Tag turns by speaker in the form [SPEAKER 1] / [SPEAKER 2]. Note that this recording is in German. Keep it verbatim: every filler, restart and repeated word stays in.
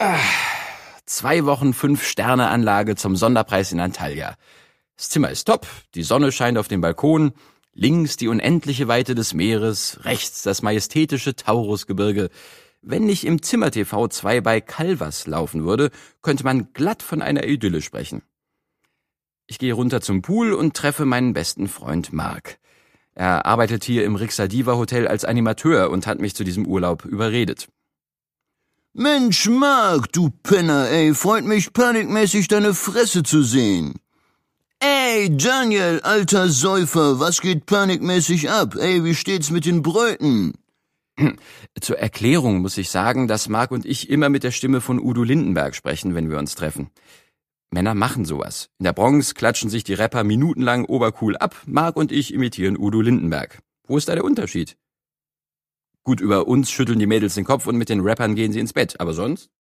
[SPEAKER 1] Zwei Wochen Fünf-Sterne-Anlage zum Sonderpreis in Antalya. Das Zimmer ist top, die Sonne scheint auf den Balkon, links die unendliche Weite des Meeres, rechts das majestätische Taurusgebirge. Wenn nicht im Zimmer-T V zwei bei Calvas laufen würde, könnte man glatt von einer Idylle sprechen. Ich gehe runter zum Pool und treffe meinen besten Freund Mark. Er arbeitet hier im Rixadiva Hotel als Animateur und hat mich zu diesem Urlaub überredet.
[SPEAKER 2] Mensch, Mark, du Penner, ey, freut mich panikmäßig, deine Fresse zu sehen. Ey, Daniel, alter Säufer, was geht panikmäßig ab? Ey, wie steht's mit den Bräuten?
[SPEAKER 1] Zur Erklärung muss ich sagen, dass Mark und ich immer mit der Stimme von Udo Lindenberg sprechen, wenn wir uns treffen. Männer machen sowas. In der Bronx klatschen sich die Rapper minutenlang obercool ab, Mark und ich imitieren Udo Lindenberg. Wo ist da der Unterschied? Gut, über uns schütteln die Mädels den Kopf und mit den Rappern gehen sie ins Bett, aber sonst?